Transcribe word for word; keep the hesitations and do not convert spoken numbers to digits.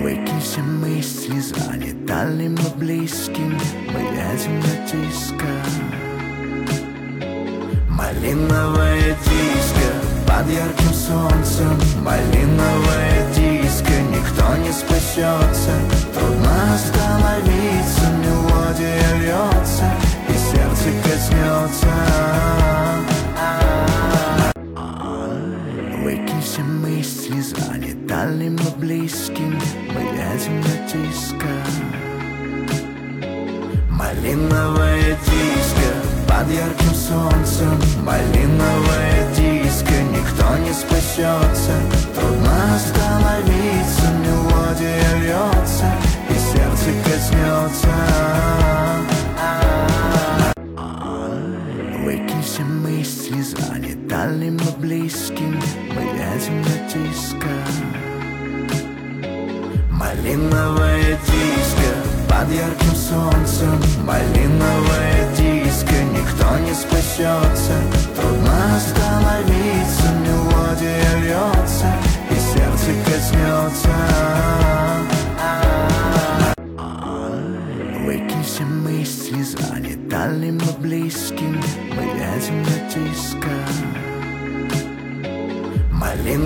Выкинь все мысли, занятали мы близкими, мы едем на диско. Малиновое диско под ярким солнцем, малиновое диско, никто не спасется. Трудно остановиться, мелодия льется, и сердце коснется. Выкинь все мысли, занятали мы близкими, мы едем на диско. Малиновое диско под ярким солнцем, малиновое диско, никто не спасется. Трудно остановиться, мелодия льется, и сердце коснется. Выкинь все мысли, занятали мы близкими, мы едем на диско. Малиновое диско под ярким солнцем, малиновое диско, никто не спасется. Трудно остановиться, мелодия льется, и сердце коснется. Выкинь все мысли, занятали мы близкими, мы едем на диско. Малиновое